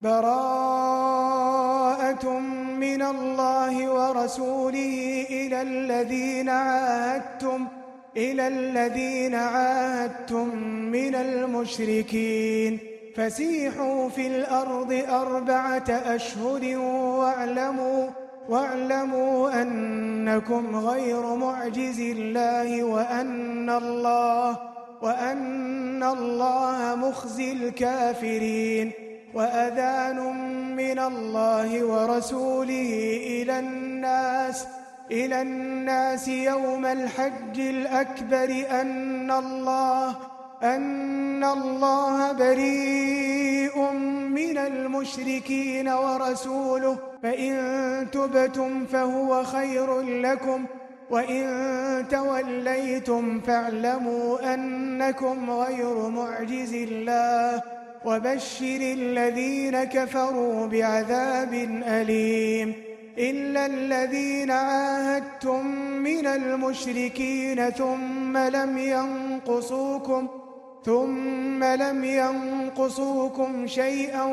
براءة من الله ورسوله إلى الذين عاهدتم من المشركين فسيحوا في الأرض 4 أشهر واعلموا أنكم غير معجز الله وأن الله مخزي الكافرين وأذان من الله ورسوله إلى الناس يوم الحج الأكبر أن الله بريء من المشركين ورسوله فإن تبتم فهو خير لكم وإن توليتم فاعلموا أنكم غير معجز الله وبشر الذين كفروا بعذاب أليم إلا الذين عاهدتم من المشركين ثم لم ينقصوكم شيئا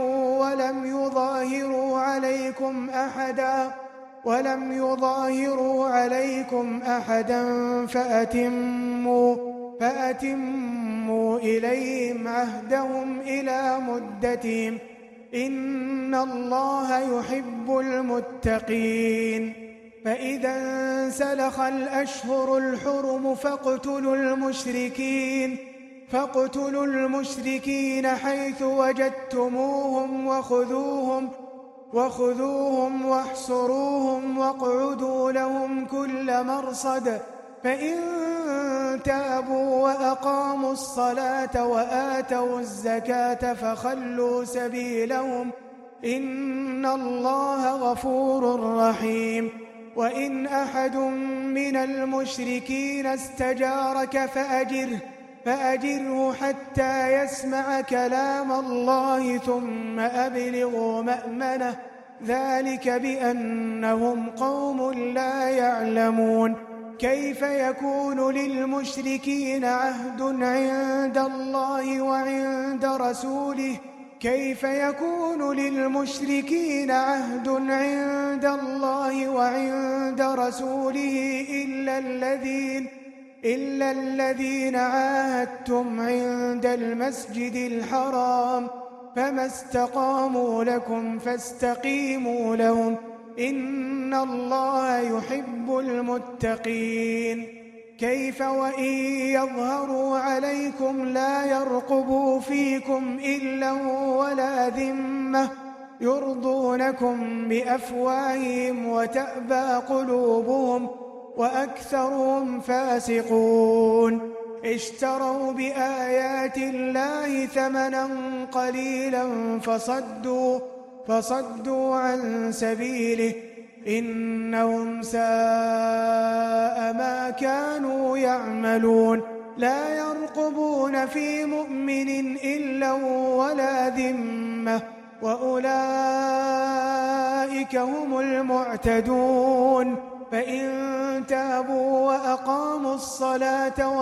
ولم يظاهروا عليكم أحدا فأتموا إليهم عهدهم إلى مدتهم إن الله يحب المتقين فإذا انسلخ الأشهر الحرم فاقتلوا المشركين حيث وجدتموهم وخذوهم واحصروهم واقعدوا لهم كل مرصد فإن تابوا وأقاموا الصلاة وآتوا الزكاة فخلوا سبيلهم إن الله غفور رحيم وإن أحد من المشركين استجارك فأجره حتى يسمع كلام الله ثم أبلغوا مأمنه ذلك بأنهم قوم لا يعلمون كيف يكون للمشركين عهد عند الله وعند رسوله إلا الذين عاهدتم عند المسجد الحرام فما استقاموا لكم فاستقيموا لهم إن الله يحب المتقين كيف وإن يظهروا عليكم لا يرقبوا فيكم إلا ولا ذمة يرضونكم بأفواههم وتأبى قلوبهم وأكثرهم فاسقون اشتروا بآيات الله ثمنا قليلا فصدوا عن سبيله إنهم ساء ما كانوا يعملون لا يرقبون في مؤمن إلا ولا ذمة وأولئك هم المعتدون فإن تابوا وأقاموا الصلاة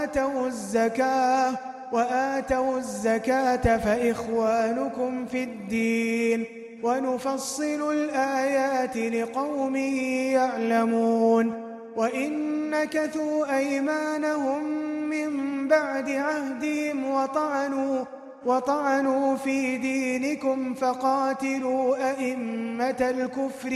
وآتوا الزكاة فإخوانكم في الدين ونفصل الآيات لقوم يعلمون وإن نكثوا أيمانهم من بعد عهدهم وطعنوا في دينكم فقاتلوا أئمة الكفر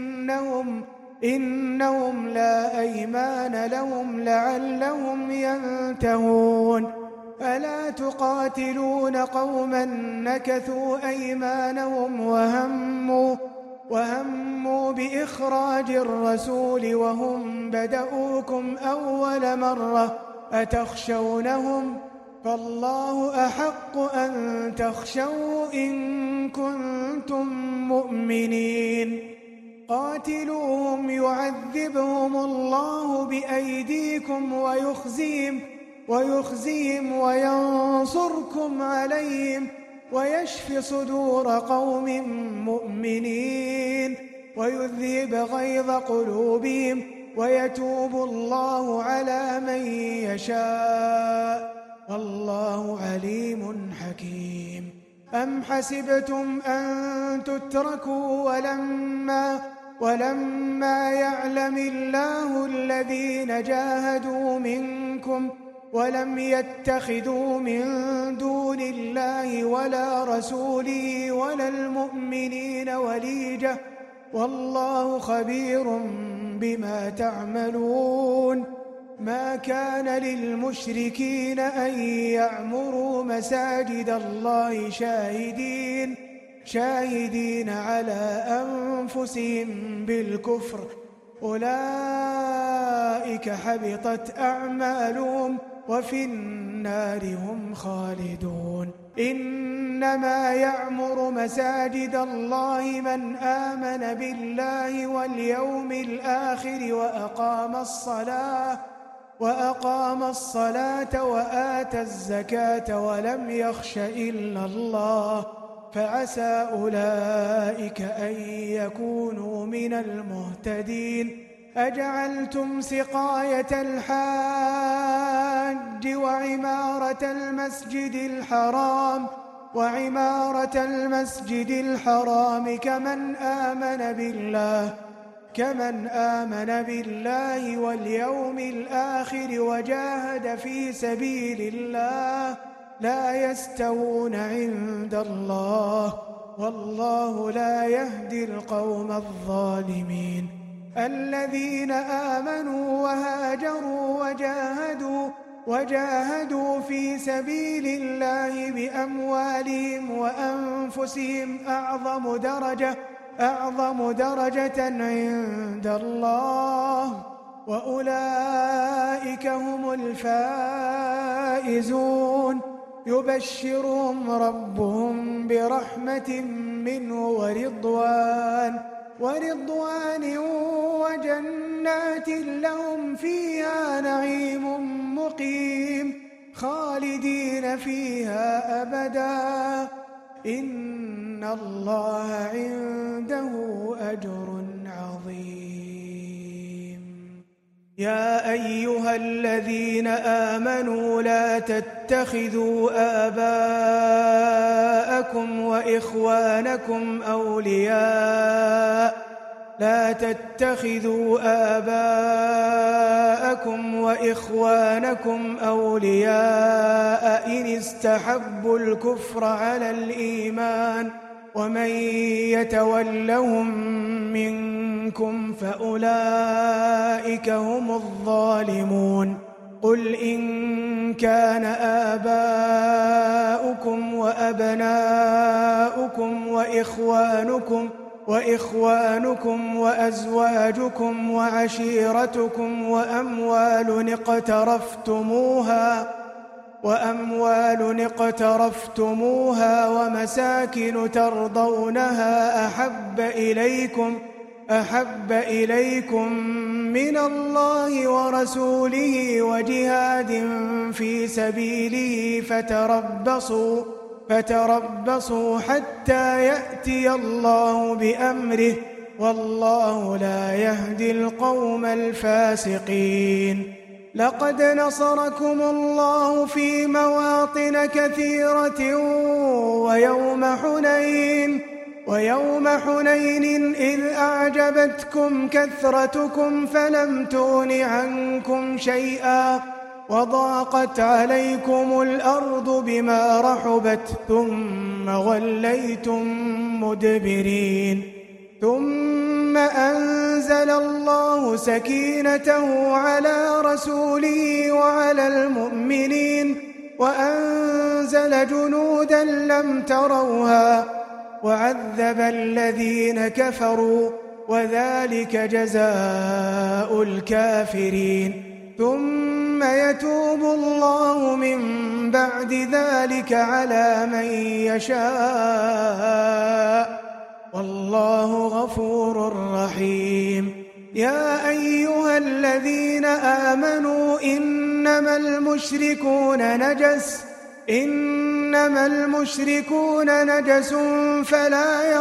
إنهم لا أيمان لهم لعلهم ينتهون ألا تقاتلون قوما نكثوا أيمانهم وهموا بإخراج الرسول وهم بدؤوكم أول مرة أتخشونهم فالله أحق أن تخشوا إن كنتم مؤمنين قاتلوهم يعذبهم الله بأيديكم ويخزيهم وينصركم عليهم ويشف صدور قوم مؤمنين ويذهب غيظ قلوبهم ويتوب الله على من يشاء والله عليم حكيم أم حسبتم أن تتركوا ولما يعلم الله الذين جاهدوا منكم ولم يتخذوا من دون الله ولا رسوله ولا المؤمنين وليجة والله خبير بما تعملون. ما كان للمشركين أن يعمروا مساجد الله شاهدين على أنفسهم بالكفر أولئك حبطت أعمالهم وفي النار هم خالدون. إنما يعمر مساجد الله من آمن بالله واليوم الآخر وأقام الصلاة وآتى الزكاة ولم يخش إلا الله فعسى أولئك أن يكونوا من المهتدين. أجعلتم سقاية الحاج وعمارة المسجد الحرام كمن آمن بالله واليوم الآخر وجاهد في سبيل الله لا يستوون عند الله والله لا يهدي القوم الظالمين. الذين آمنوا وهاجروا وجاهدوا في سبيل الله بأموالهم وأنفسهم أعظم درجة عند الله وأولئك هم الفائزون. يبشرهم ربهم برحمة منه ورضوان وجنات لهم فيها نعيم مقيم خالدين فيها أبدا إن الله عنده أجر عظيم. يا أيها الذين آمنوا لا تتخذوا آباءكم وإخوانكم أولياء إن استحبوا الكفر على الإيمان ومن يتولهم منكم فأولئك هم الظالمون. قل إن كان آباؤكم وأبناؤكم وإخوانكم وأزواجكم وعشيرتكم وأموال اقترفتموها ومساكن ترضونها أحب إليكم من الله ورسوله وجهاد في سبيله فتربصوا حتى يأتي الله بأمره والله لا يهدي القوم الفاسقين. لقد نصركم الله في مواطن كثيرة ويوم حنين إذ أعجبتكم كثرتكم فلم تغن عنكم شيئا وضاقت عليكم الأرض بما رحبت ثم وليتم مدبرين. ثم أنزل الله سكينته على رسوله وعلى المؤمنين وأنزل جنودا لم تروها وعذب الذين كفروا وذلك جزاء الكافرين. ثم يتوب الله من بعد ذلك على من يشاء والله غفور رحيم. يا أيها الذين آمنوا إنما المشركون نجس فلا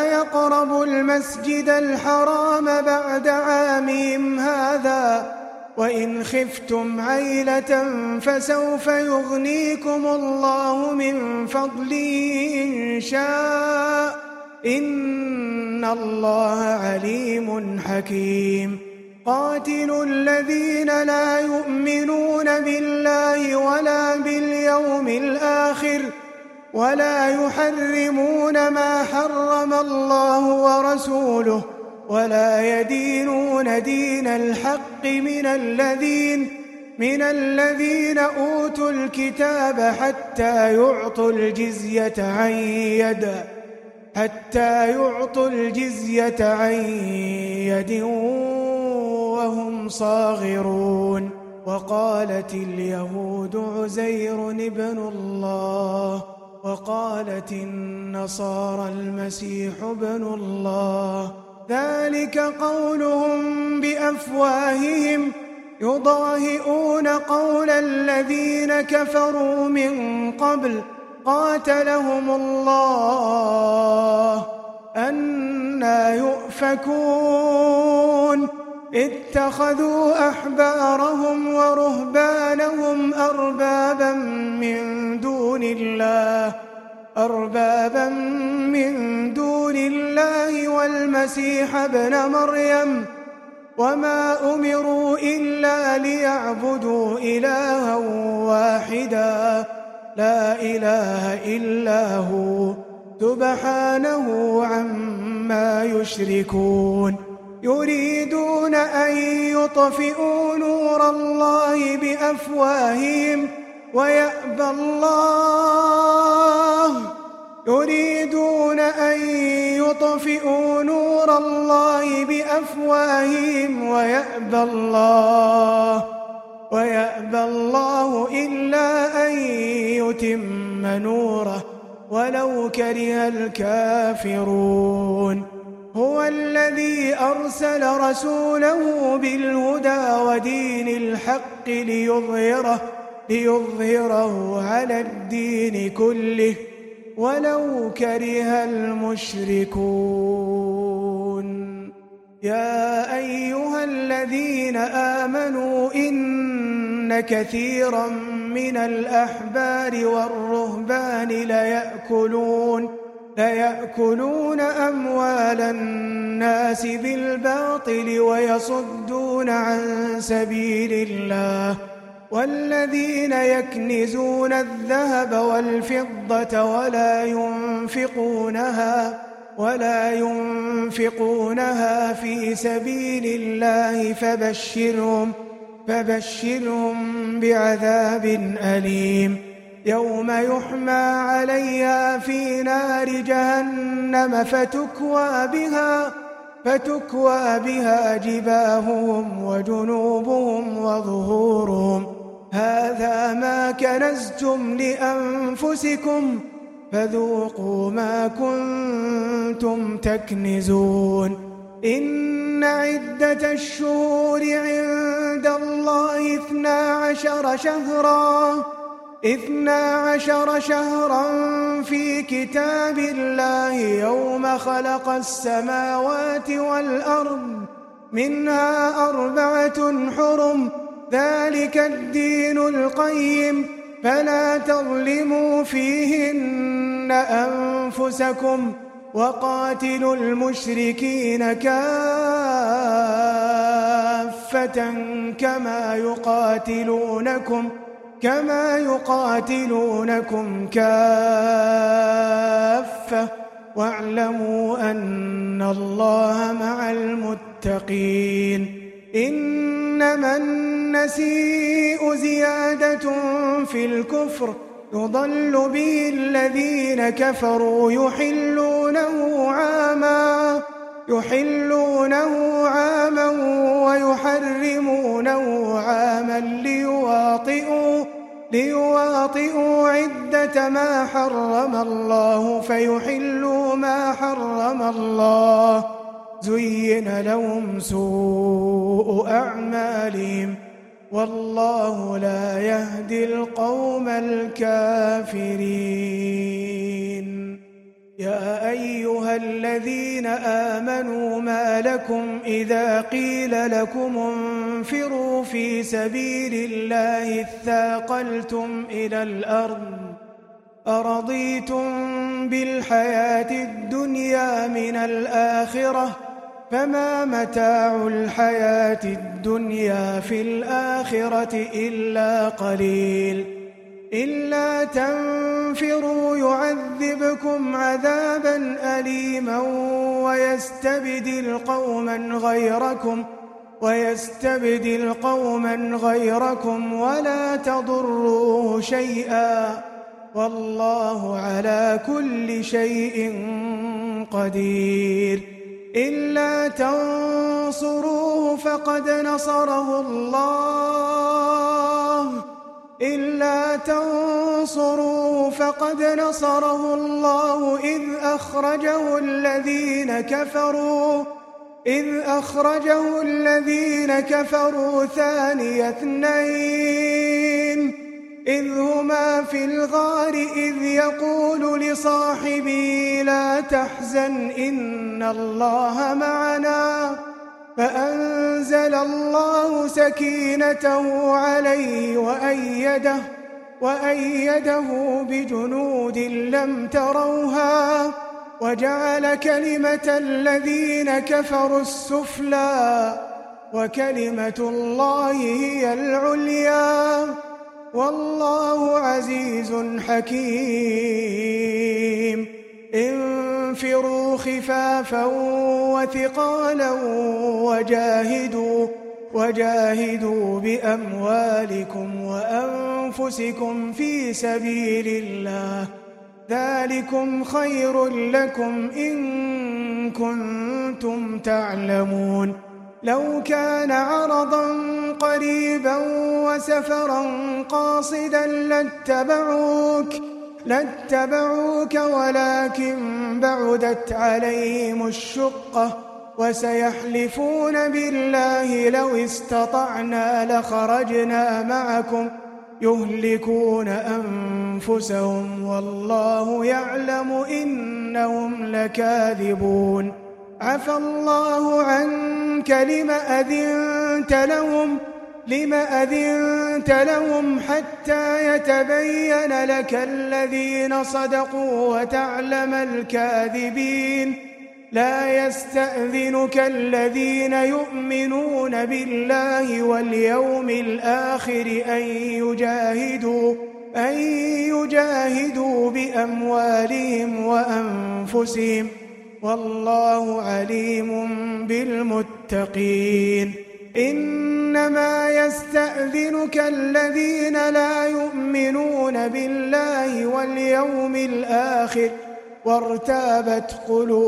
يقربوا المسجد الحرام بعد عامهم هذا وإن خفتم عيلة فسوف يغنيكم الله من فضله إن شاء إن الله عليم حكيم قاتلوا الذين لا يؤمنون بالله ولا باليوم الآخر ولا يحرمون ما حرم الله ورسوله ولا يدينون دين الحق من الذين أوتوا الكتاب حتى يعطوا الجزية عن يد وهم صاغرون وقالت اليهود عزير ابن الله وقالت النصارى المسيح ابن الله ذلك قولهم بأفواههم يضاهئون قول الذين كفروا من قبل قاتلهم الله أنى يؤفكون اتخذوا أحبارهم ورهبانهم أربابا من دون الله والمسيح ابن مريم وما أمروا إلا ليعبدوا إلها واحدا لا إله إلا هو سبحانه عما يشركون يريدون أن يطفئوا نور الله بأفواههم ويأبى الله إلا أن يتم نوره ولو كره الكافرون هو الذي أرسل رسوله بالهدى ودين الحق ليظهره على الدين كله ولو كره المشركون يا أيها الذين آمنوا إن كثيرا من الأحبار والرهبان ليأكلون أموال الناس بالباطل ويصدون عن سبيل الله والذين يكنزون الذهب والفضة ولا ينفقونها في سبيل الله فبشرهم بعذاب أليم يوم يحمى عليها في نار جهنم فتكوى بها جباههم وجنوبهم وظهورهم هذا ما كنزتم لأنفسكم فذوقوا ما كنتم تكنزون إن عدة الشهور عند الله 12 شهرا في كتاب الله يوم خلق السماوات والأرض منها 4 حرم ذلك الدين القيم فلا تظلموا فيهن أنفسكم وقاتلوا المشركين كافة كما يقاتلونكم كافة واعلموا أن الله مع المتقين إنما النسيء زيادة في الكفر يضل به الذين كفروا يحلونه عاما ويحرمونه عاما ليواطئوا عدة ما حرم الله فيحلوا ما حرم الله زين لهم سوء أعمالهم والله لا يهدي القوم الكافرين يا أيها الذين آمنوا ما لكم إذا قيل لكم انفروا في سبيل الله اثاقلتم إلى الأرض أرضيتم بالحياة الدنيا من الآخرة فما متاع الحياة الدنيا في الآخرة إلا قليل إلا تنفروا يعذبكم عذابا أليما ويستبدل قوما غيركم ولا تضروه شيئا والله على كل شيء قدير إلا تنصروه فقد نصره الله إذ أخرجه الذين كفروا ثاني اثنين إذ هما في الغار إذ يقول لصاحبه لا تحزن إن الله معنا فأنزل الله سكينته عليه وأيده بجنود لم تروها وجعل كلمة الذين كفروا السفلى وكلمة الله هي العليا والله عزيز حكيم انفروا خفافا وثقالا وجاهدوا بأموالكم وأنفسكم في سبيل الله ذلكم خير لكم إن كنتم تعلمون لو كان عرضا قريبا وسفرا قاصدا لاتبعوك ولكن بعدت عليهم الشقة وسيحلفون بالله لو استطعنا لخرجنا معكم يهلكون أنفسهم والله يعلم إنهم لكاذبون عفى الله عنك لم أذنت لهم حتى يتبين لك الذين صدقوا وتعلم الكاذبين لا يستأذنك الذين يؤمنون بالله واليوم الآخر أن يجاهدوا بأموالهم وأنفسهم والله عليم بالمتقين إنما يستأذنك الذين لا يؤمنون بالله واليوم الآخر وارتابت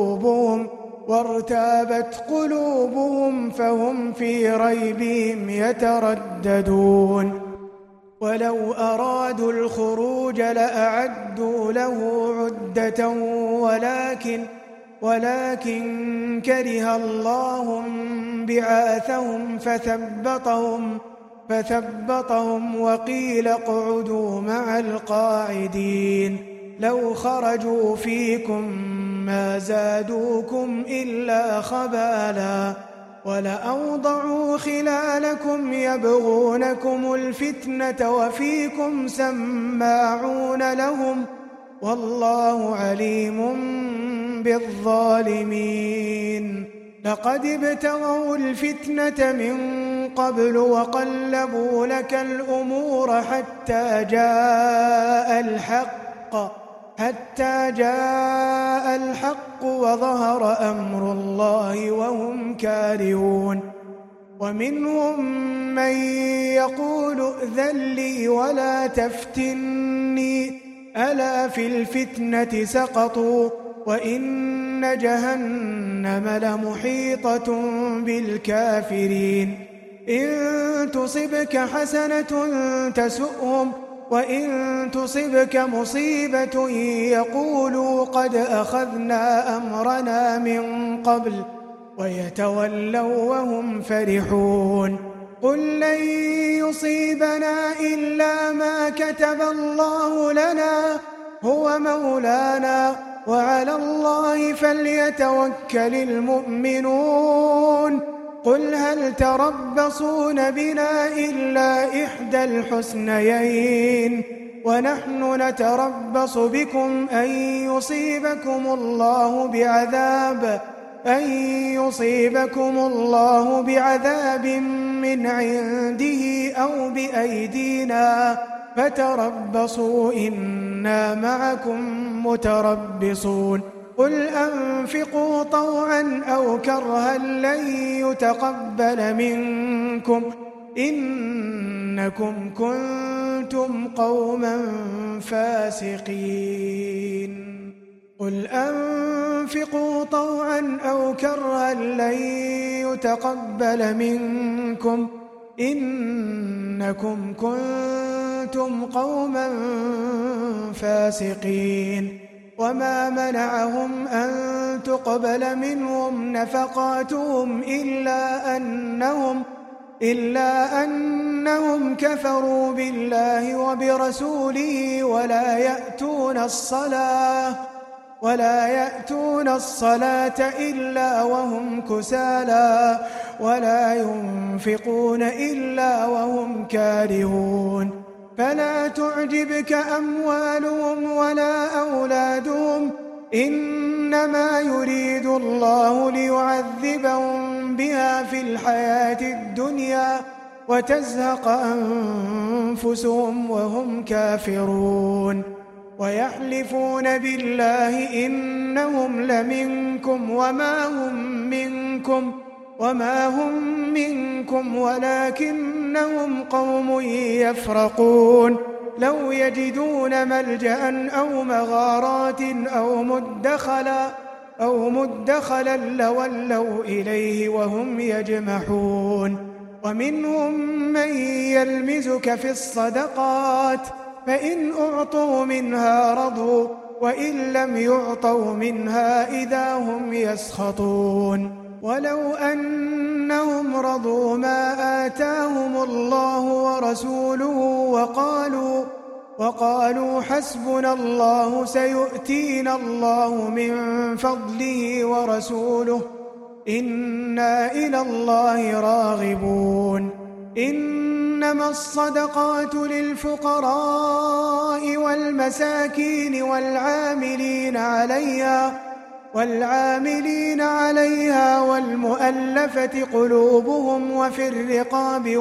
قلوبهم فهم في ريبهم يترددون ولو أرادوا الخروج لأعدوا له عدة ولكن كره الله بعاثهم فثبطهم وقيل اقعدوا مع القاعدين لو خرجوا فيكم ما زادوكم إلا خبالا ولأوضعوا خلالكم يبغونكم الفتنة وفيكم سماعون لهم والله عليم بالظالمين لقد ابتغوا الفتنة من قبل وقلبوا لك الأمور حتى جاء الحق وظهر أمر الله وهم كارهون ومنهم من يقول ائذن لي ولا تفتني ألا في الفتنة سقطوا وإن جهنم لمحيطة بالكافرين إن تصبك حسنة تسؤهم وإن تصبك مصيبة يقولوا قد أخذنا أمرنا من قبل ويتولوا وهم فرحون قل لن يصيبنا إلا ما كتب الله لنا هو مولانا وعلى الله فليتوكل المؤمنون قل هل تربصون بنا إلا إحدى الحسنيين ونحن نتربص بكم أن يصيبكم الله بعذاب من عنده أو بأيدينا فتربصوا إنا معكم متربصون قل أنفقوا طوعا أو كرها لن يتقبل منكم إنكم كنتم قوما فاسقين قل أنفقوا طوعا أو كرها لن يتقبل منكم إنكم كنتم قوما فاسقين وما منعهم أن تقبل منهم نفقاتهم إلا أنهم كفروا بالله وبرسوله ولا يأتون الصلاة إلا وهم كسالى ولا ينفقون إلا وهم كارهون فلا تعجبك أموالهم ولا أولادهم إنما يريد الله ليعذبهم بها في الحياة الدنيا وتزهق أنفسهم وهم كافرون ويحلفون بالله إنهم لمنكم وما هم منكم ولكنهم قوم يفرقون لو يجدون ملجأ أو مغارات أو مدخلا لولوا إليه وهم يجمحون ومنهم من يلمزك في الصدقات فإن أعطوا منها رضوا وإن لم يعطوا منها إذا هم يسخطون ولو أنهم رضوا ما آتاهم الله ورسوله وقالوا حسبنا الله سيؤتينا الله من فضله ورسوله إنا إلى الله راغبون إنما الصدقات للفقراء والمساكين والعاملين عليها والمؤلفة قلوبهم وفي الرقاب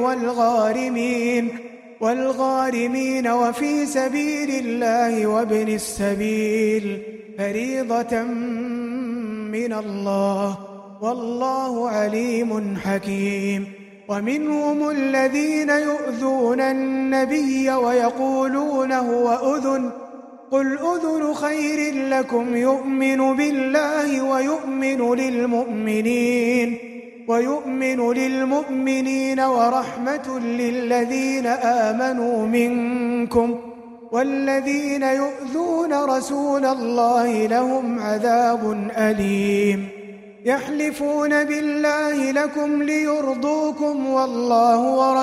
والغارمين وفي سبيل الله وابن السبيل فريضة من الله والله عليم حكيم ومنهم الذين يؤذون النبي ويقولون هو أذن قل أذن خير لكم يؤمن بالله ويؤمن للمؤمنين ورحمة للذين آمنوا منكم والذين يؤذون رسول الله لهم عذاب أليم يحلفون بالله لكم ليرضوكم والله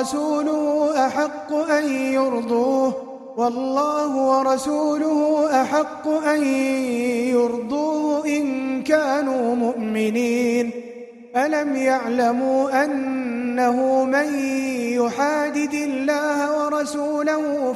ورسوله أحق أن يرضوه إن كانوا مؤمنين ألم يعلموا أنه من يحادد الله ورسوله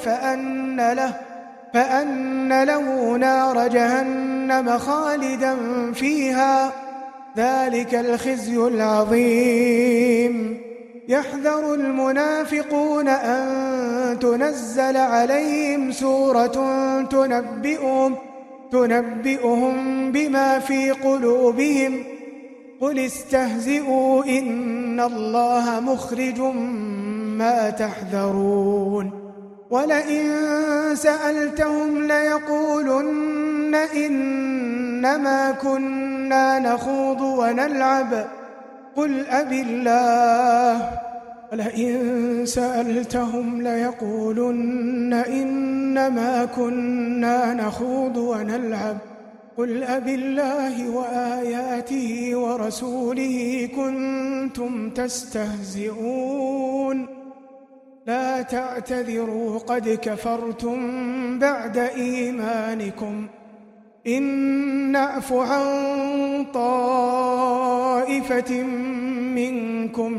فأن له نار جهنم خالدا فيها ذلك الخزي العظيم يحذر المنافقون أن تنزل عليهم سورة تنبئهم بما في قلوبهم قل استهزئوا إن الله مخرج ما تحذرون ولئن سألتهم ليقولن إنما كنا نخوض ونلعب قل أبالله ولئن سألتهم ليقولن إنما كنا نخوض ونلعب قل أبالله وآياته ورسوله كنتم تستهزئون لا تعتذروا قد كفرتم بعد إيمانكم إن نعف عن طائفة منكم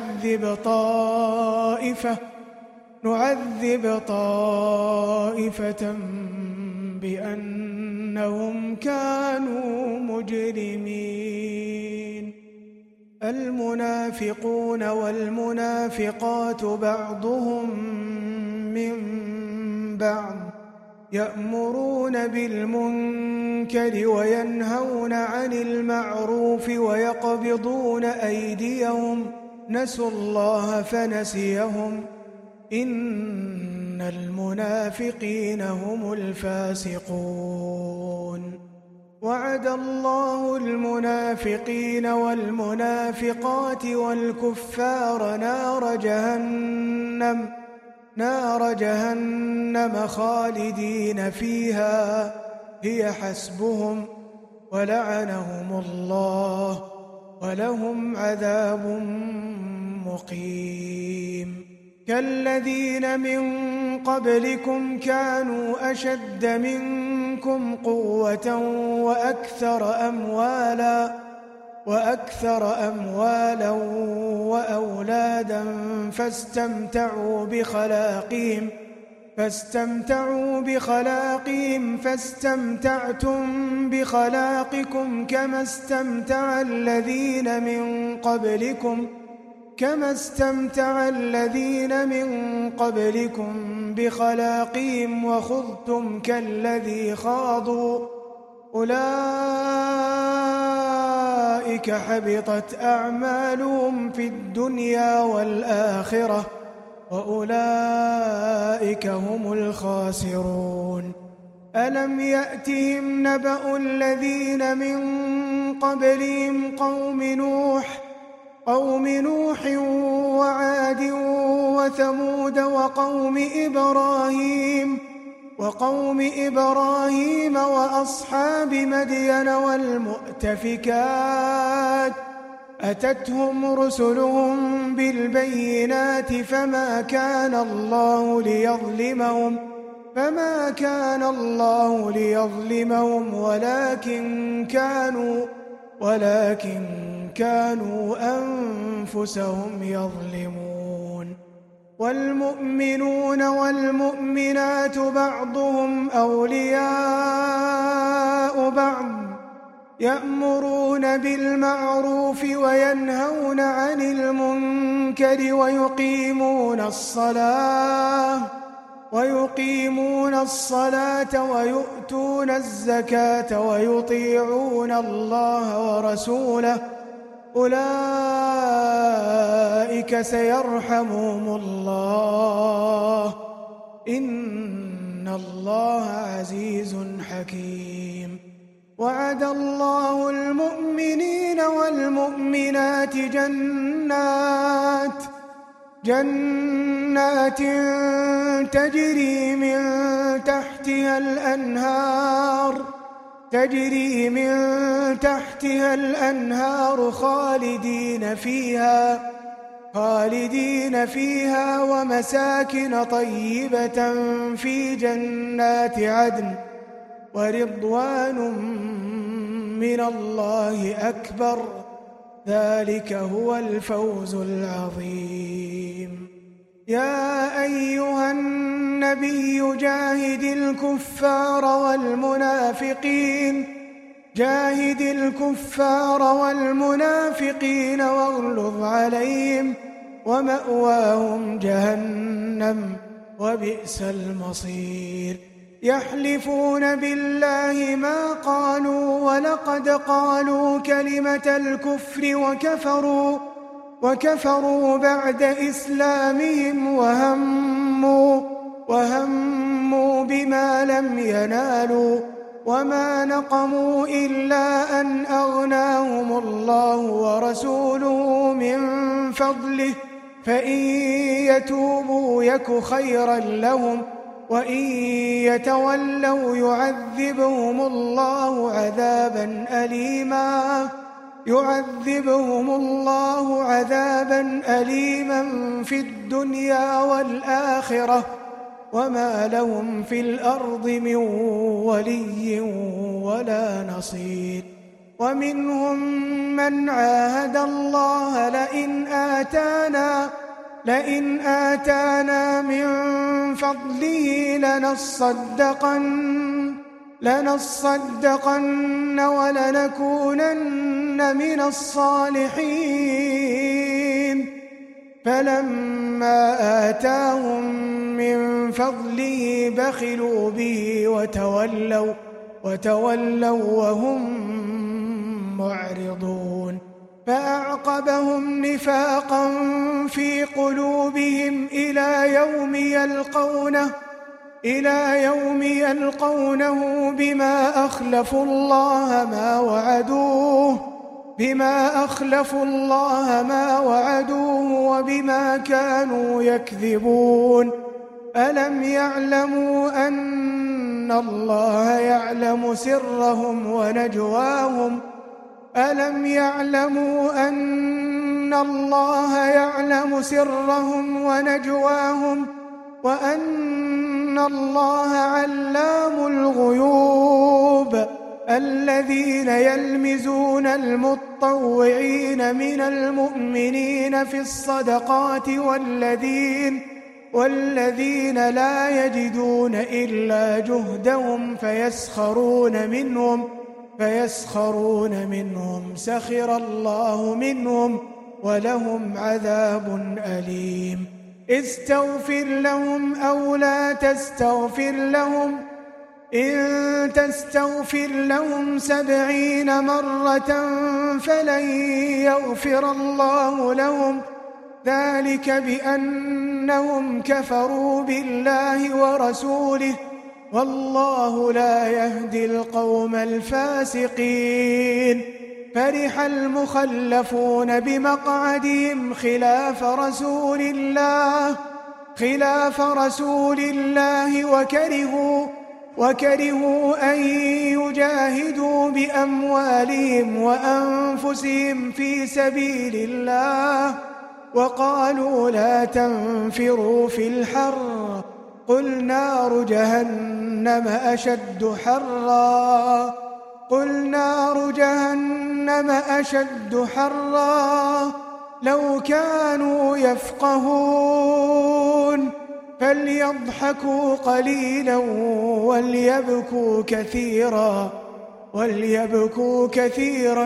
نعذب طائفة بأنهم كانوا مجرمين. المنافقون والمنافقات بعضهم من بعض يأمرون بالمنكر وينهون عن المعروف ويقبضون أيديهم نسوا الله فنسيهم إن المنافقين هم الفاسقون. وعد الله المنافقين والمنافقات والكفار نار جهنم خالدين فيها هي حسبهم ولعنهم الله ولهم عذاب مقيم. كالذين من قبلكم كانوا أشد منكم قوة وأكثر أموالا وأولادا فاستمتعوا بخلاقهم فاستمتعتم بخلاقكم كما استمتع الذين من قبلكم بخلاقهم وخذتم كالذي خاضوا أولئك حبطت أعمالهم في الدنيا والآخرة وأولئك هم الخاسرون. ألم يأتهم نبأ الذين من قبلهم قوم نوح وعاد وثمود وقوم إبراهيم وأصحاب مدين والمؤتفكات أتتهم رسلهم بالبينات فما كان الله ليظلمهم ولكن كانوا أنفسهم يظلمون. والمؤمنون والمؤمنات بعضهم أولياء بعض يأمرون بالمعروف وينهون عن المنكر ويقيمون الصلاة ويؤتون الزكاة ويطيعون الله ورسوله أولئك سيرحمهم الله إن الله عزيز حكيم. وعد الله المؤمنين والمؤمنات جنات تجري من تحتها الأنهار خالدين فيها ومساكن طيبة في جنات عدن ورضوان من الله أكبر ذلك هو الفوز العظيم. يا أيها النبي جاهد الكفار والمنافقين واغلظ عليهم ومأواهم جهنم وبئس المصير. يحلفون بالله ما قالوا ولقد قالوا كلمة الكفر وكفروا بعد إسلامهم وهموا بما لم ينالوا وما نقموا إلا أن أغناهم الله ورسوله من فضله فإن يتوبوا يك خيرا لهم وإن يتولوا يعذبهم الله عذابا أليما في الدنيا والآخرة وما لهم في الأرض من ولي ولا نصير ومنهم من عاهد الله لئن آتانا من فضله لنصدقن ولنكونن من الصالحين فلما آتاهم من فضله بخلوا به وتولوا وهم معرضون فأعقبهم نفاقا في قلوبهم إلى يوم يلقونه بما أخلفوا الله ما وعدوه وبما كانوا يكذبون ألم يعلموا أن الله يعلم سرهم ونجواهم وأن الله علام الغيوب الذين يلمزون المطوعين من المؤمنين في الصدقات والذين لا يجدون إلا جهدهم فيسخرون منهم سخر الله منهم ولهم عذاب أليم استغفر لهم أو لا تستغفر لهم إن تستغفر لهم 70 مرة فلن يغفر الله لهم ذلك بأنهم كفروا بالله ورسوله والله لا يهدي القوم الفاسقين فرح المخلفون بمقعدهم خلاف رسول الله وكرهوا أن يجاهدوا بأموالهم وأنفسهم في سبيل الله وقالوا لا تنفروا في الحر قل نار جهنم أشد حرا لو كانوا يفقهون فليضحكوا قليلا وليبكوا كثيرا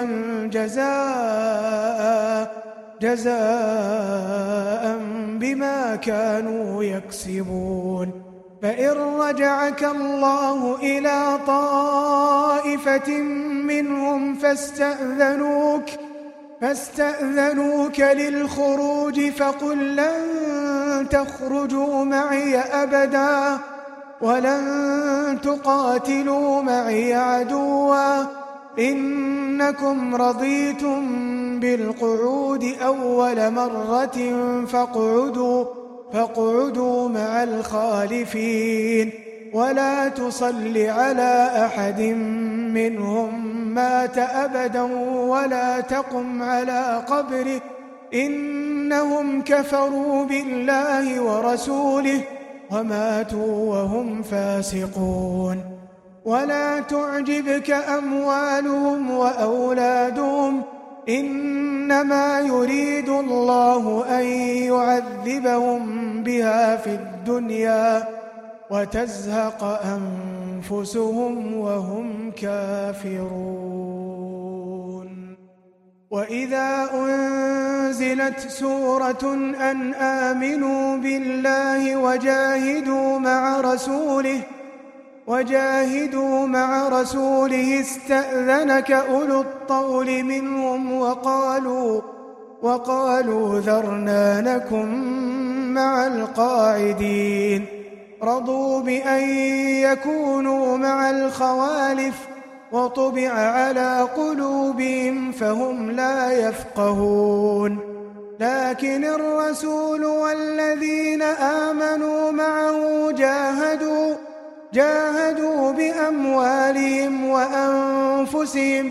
جزاء بما كانوا يكسبون فإن رجعك الله إلى طائفة منهم فاستأذنوك للخروج فقل لن تخرجوا معي أبدا ولن تقاتلوا معي عدوا إنكم رضيتم بالقعود أول مرة فاقعدوا مع الخالفين ولا تصل على أحد منهم مات أبدا ولا تقم على قبره إنهم كفروا بالله ورسوله وماتوا وهم فاسقون ولا تعجبك أموالهم وأولادهم إنما يريد الله أن يعذبهم بها في الدنيا وتزهق أنفسهم وهم كافرون وإذا أنزلت سورة أن آمنوا بالله وجاهدوا مع رسوله استأذنك أولو الطول منهم وقالوا ذرنا نكن مع القاعدين رضوا بأن يكونوا مع الخوالف وطبع على قلوبهم فهم لا يفقهون لكن الرسول والذين آمنوا معه جاهدوا بأموالهم وأنفسهم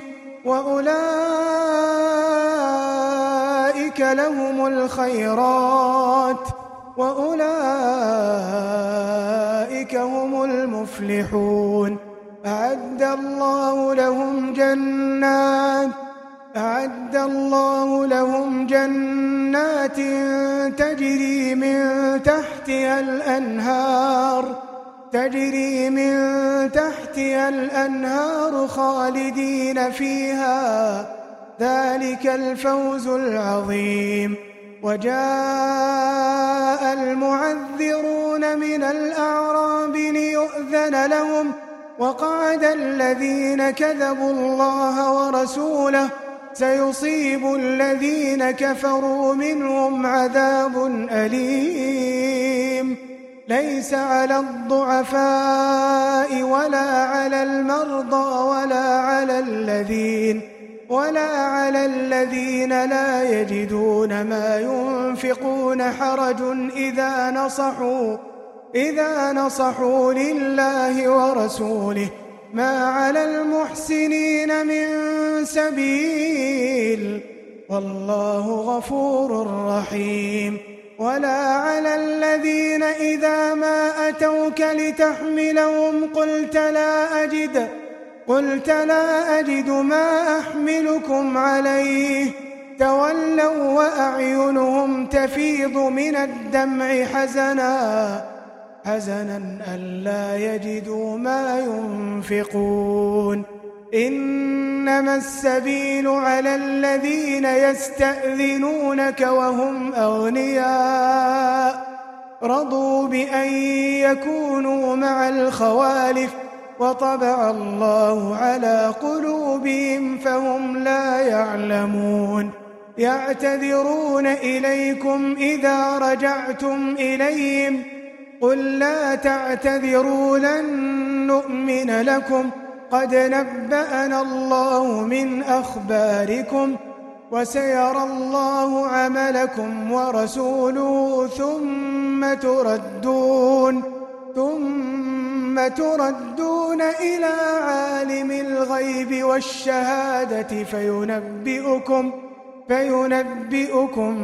وأولئك لهم الخيرات وأولئك هم المفلحون أعد الله جنات تجري من تحتها الأنهار خالدين فيها، ذلك الفوز العظيم. وجاء المعذرون من الأعراب ليؤذن لهم، وقعد الذين كذبوا الله ورسوله، سيصيب الذين كفروا منهم عذاب أليم. ليس على الضعفاء ولا على المرضى ولا على الذين لا يجدون ما ينفقون حرج إذا نصحوا لله ورسوله، ما على المحسنين من سبيل، والله غفور رحيم. ولا على الذين إذا ما أتوك لتحملهم قلت لا أجد ما أحملكم عليه، تولوا وأعينهم تفيض من الدمع حزنا ألا يجدوا ما ينفقون. إنما السبيل على الذين يستأذنونك وهم أغنياء، رضوا بأن يكونوا مع الخوالف، وطبع الله على قلوبهم فهم لا يعلمون. يعتذرون إليكم إذا رجعتم إليهم، قل لا تعتذروا لن نؤمن لكم، قد نبأنا الله من أخباركم، وسيرى الله عملكم ورسوله، ثم تردون إلى عالم الغيب والشهادة فينبئكم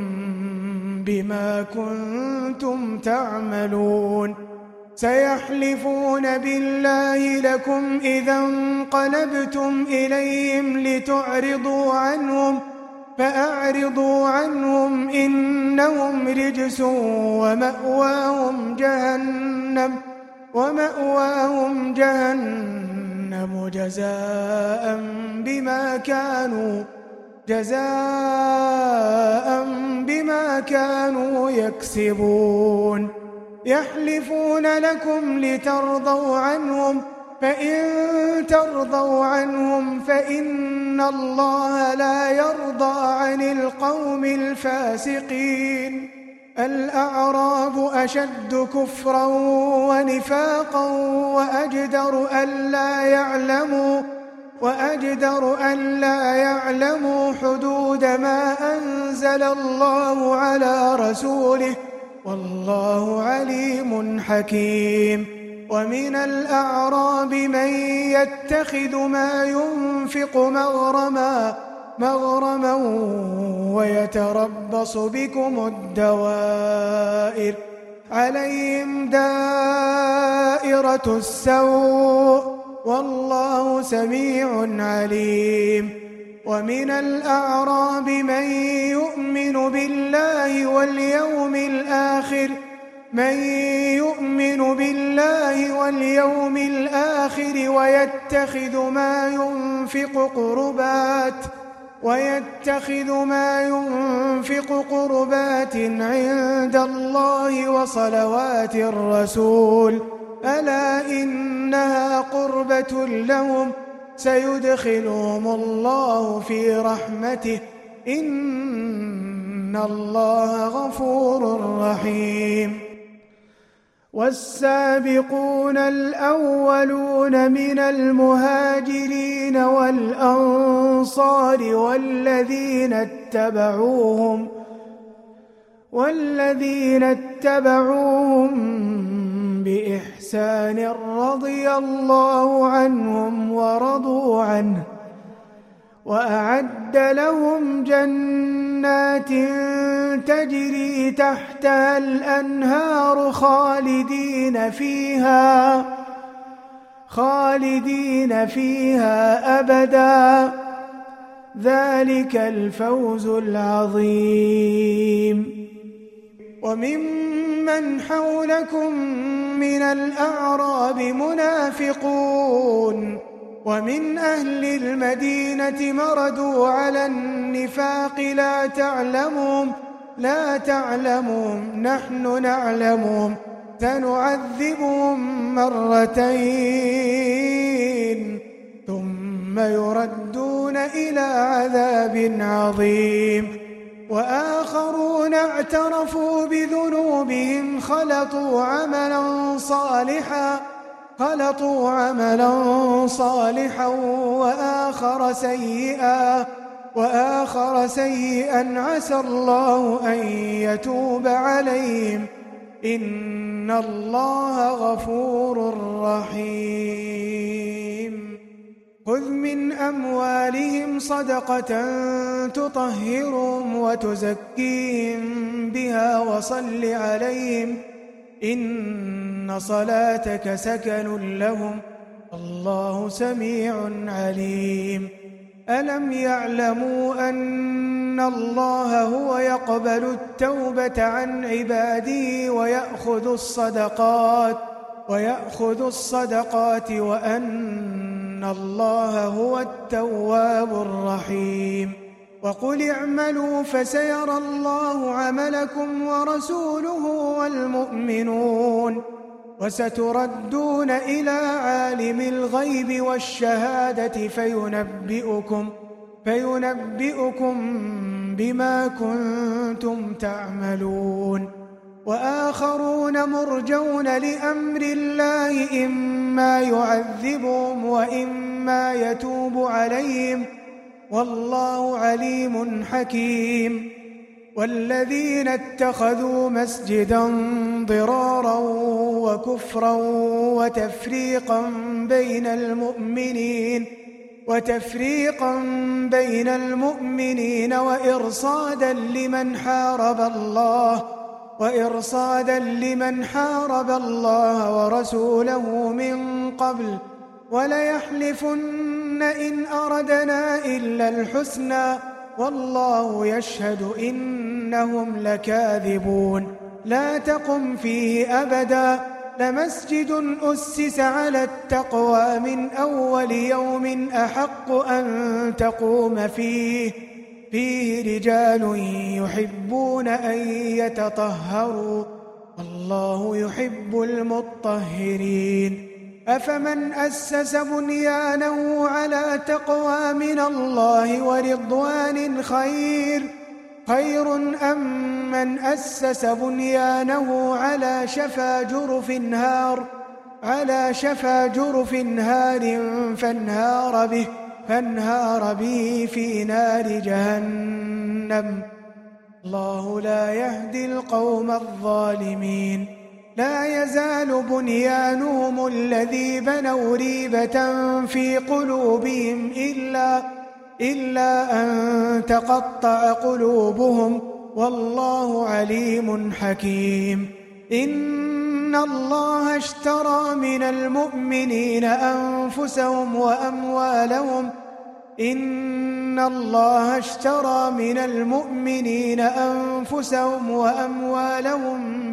بما كنتم تعملون. سيحلفون بالله لكم إذا انقلبتم إليهم لتعرضوا عنهم، فأعرضوا عنهم إنهم رجس ومأواهم جهنم جزاء بما كانوا يكسبون. يحلفون لكم لترضوا عنهم، فإن ترضوا عنهم فإن الله لا يرضى عن القوم الفاسقين. الأعراب أشد كفرا ونفاقا وأجدر أن لا يعلموا حدود ما أنزل الله على رسوله، والله عليم حكيم. ومن الأعراب من يتخذ ما ينفق مغرما ويتربص بكم الدوائر، عليهم دائرة السوء، والله سميع عليم. ومن الأعراب من يؤمن بالله واليوم الآخر ويتخذ ما ينفق قربات عند الله وصلوات الرسول، ألا إنها قربة لهم، سيدخلهم الله في رحمته، إن الله غفور رحيم. والسابقون الأولون من المهاجرين والأنصار والذين اتبعوهم بإحسان رضي الله عنهم ورضوا عنه، وأعد لهم جنات تجري تحتها خالدين فيها أبدا ذلك الفوز العظيم وممن حولكم من الأعراب منافقون ومن أهل المدينة مردوا على النفاق لا تعلمهم نحن نعلمهم سنعذبهم مرتين ثم يردون إلى عذاب عظيم وآخرون اعترفوا بذنوبهم خلطوا عملا صالحا وآخر سيئا عسى الله أن يتوب عليهم إن الله غفور رحيم خذ من أموالهم صدقة تطهرهم وتزكيهم بها وصل عليهم إن صلاتك سكن لهم الله سميع عليم ألم يعلموا أن الله هو يقبل التوبة عن عباده ويأخذ الصدقات وأن الله هو التواب الرحيم وقل اعملوا فسيرى الله عملكم ورسوله والمؤمنون وستردون إلى عالم الغيب والشهادة فينبئكم بما كنتم تعملون وآخرون مرجون لأمر الله إما يعذبهم وإما يتوب عليهم والله عليم حكيم والذين اتخذوا مسجدا ضرارا وكفرا وتفريقا بين المؤمنين وإرصادا لمن حارب الله ورسوله من قبل وليحلفن إن أردنا إلا الحسنى والله يشهد إنهم لكاذبون لا تقم فيه أبدا لمسجد أسس على التقوى من أول يوم أحق أن تقوم فيه رجال يحبون أن يتطهروا والله يحب المطهرين أفمن أسس بنيانه على تقوى من الله ورضوان خير أم من أسس بنيانه على شفا جرف هار فانهار به في نار جهنم الله لا يهدي القوم الظالمين لا يزال بنيانهم الذي بنوا ريبة في قلوبهم إلا أن تقطع قلوبهم والله عليم حكيم إن الله اشترى من المؤمنين أنفسهم وأموالهم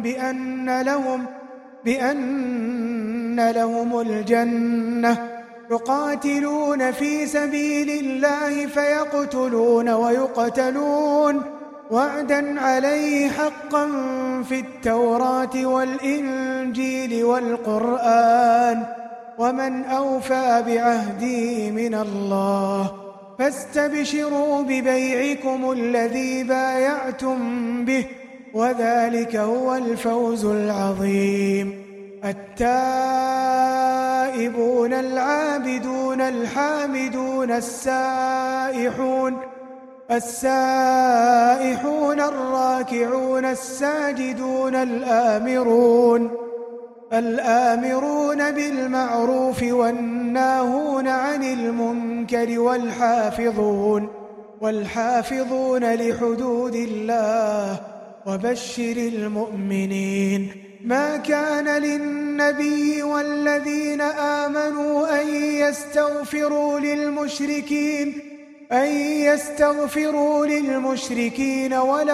بأن لهم الجنة يقاتلون في سبيل الله فيقتلون ويقتلون وعدا عليه حقا في التوراة والإنجيل والقرآن ومن أوفى بعهده من الله فاستبشروا ببيعكم الذي بايعتم به وذلك هو الفوز العظيم التائبون العابدون الحامدون السائحون الراكعون الساجدون الآمرون بالمعروف والناهون عن المنكر والحافظون لحدود الله وبشر المؤمنين ما كان للنبي والذين آمنوا أن يستغفروا للمشركين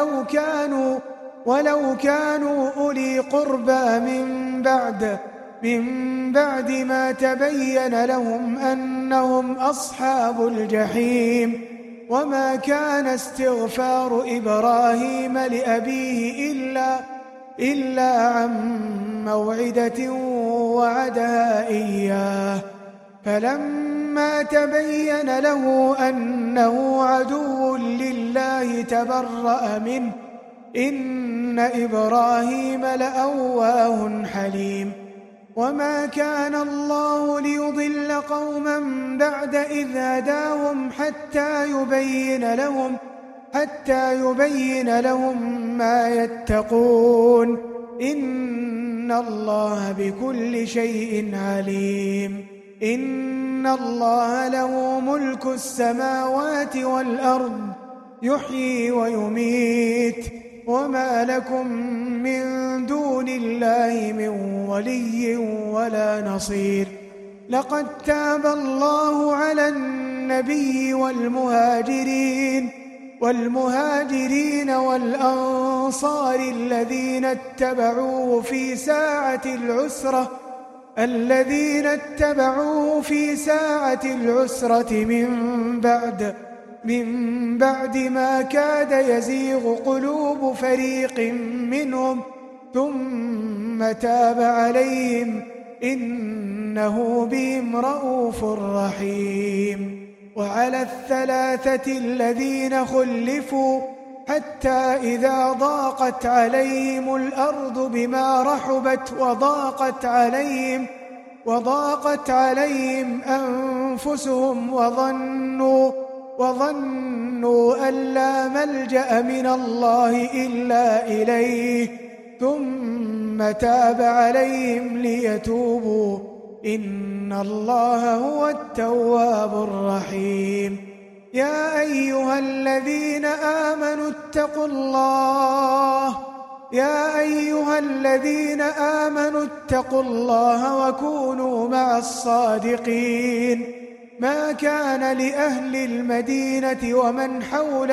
ولو كانوا أولي قربى من بعد ما تبين لهم أنهم أصحاب الجحيم. وما كان استغفار إبراهيم لأبيه إلا عن موعدة وعدها إياه، فلما تبين له أنه عدو لله تبرأ منه، إن إبراهيم لأواه حليم. وما كان الله ليضل قوما بعد إذ هداهم حتى يبين لهم ما يتقون، إن الله بكل شيء عليم. إن الله له ملك السماوات والأرض يحيي ويميت، وما لكم من دون الله من ولي ولا نصير. لقد تاب الله على النبي والمهاجرين والأنصار الذين اتبعوه في ساعة العسرة من بعد ما كاد يزيغ قلوب فريق منهم، ثم تاب عليهم، إنه بهم رءوف رحيم. وعلى الثلاثة الذين خلفوا حتى إذا ضاقت عليهم الأرض بما رحبت وضاقت عليهم أنفسهم وظنوا أن لا ملجأ من الله إلا إليه، ثم تاب عليهم ليتوبوا، إن الله هو التواب الرحيم. يا أيها الذين آمنوا اتقوا الله وكونوا مع الصادقين. ما كان لأهل المدينة ومن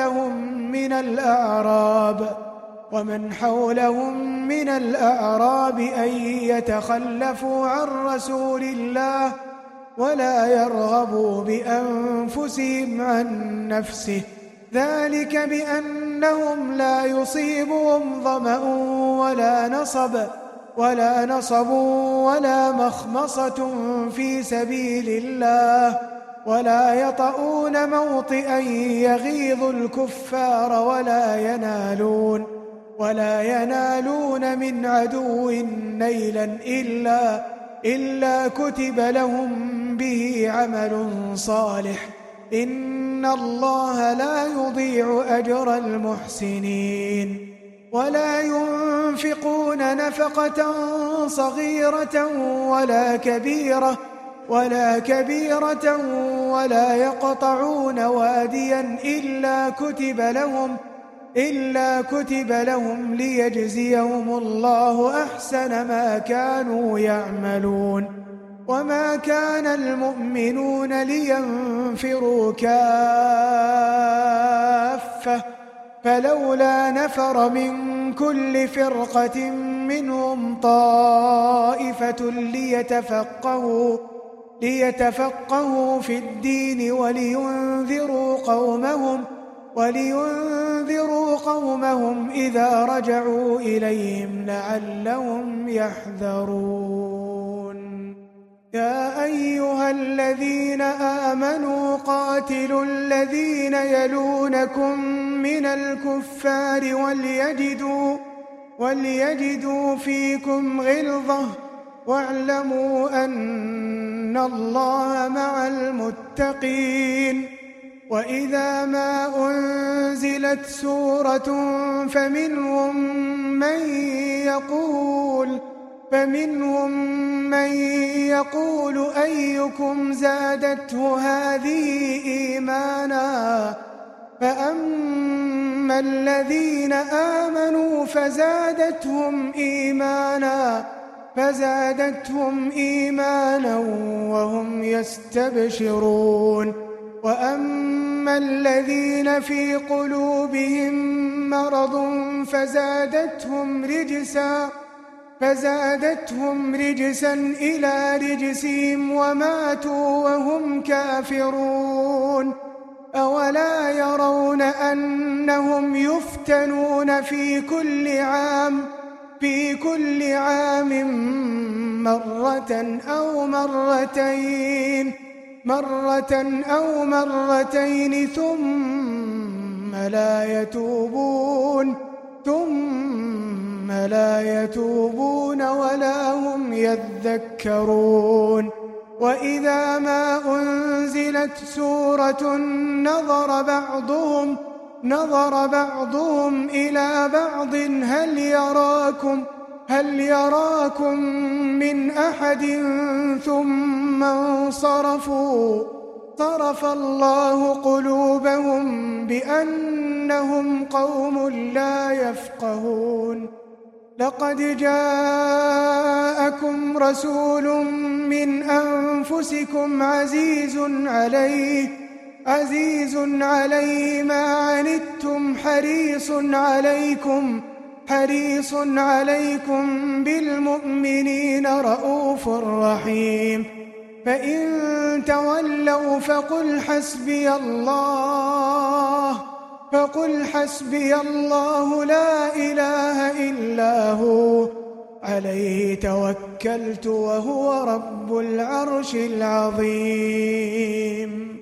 حولهم من الأعراب أن يتخلفوا عن رسول الله ولا يرغبوا بأنفسهم عن نفسه، ذلك بأنهم لا يصيبهم ظمأ ولا نصب ولا مخمصة في سبيل الله، ولا يطؤون موطئا يغيظ الكفار ولا ينالون من عدو نيلا إلا كتب لهم به عمل صالح، إن الله لا يضيع أجر المحسنين. ولا ينفقون نفقة صغيرة ولا كبيرة ولا يقطعون واديا إلا كتب لهم ليجزيهم الله أحسن ما كانوا يعملون. وما كان المؤمنون لينفروا كافة، فلولا نفر من كل فرقة منهم طائفة ليتفقهوا في الدين ولينذروا قومهم إذا رجعوا إليهم لعلهم يحذرون. يا أيها الذين آمنوا قاتلوا الذين يلونكم من الكفار وليجدوا فيكم غلظة، واعلموا أن الله مع المتقين. وإذا ما أنزلت سورة فمنهم من يقول أيكم زادته هذه إيمانا، فأما الذين آمنوا فزادتهم إيمانا وهم يستبشرون وأما الذين في قلوبهم مرض فزادتهم رجسا إلى رجسهم وماتوا وهم كافرون أولا يرون أنهم يفتنون في كل عام مرة أو مرتين ثم لا يتوبون ولا هم يذكرون وإذا ما أنزلت سورة نظر بعضهم إلى بعض هل يراكم من أحد ثم انصرفوا صرف الله قلوبهم بأنهم قوم لا يفقهون لقد جاءكم رسول من أنفسكم عزيز عليه ما عنتم حريص عليكم بالمؤمنين رءوف رحيم فإن تولوا فقل حسبي الله لا إله إلا هو عليه توكلت وهو رب العرش العظيم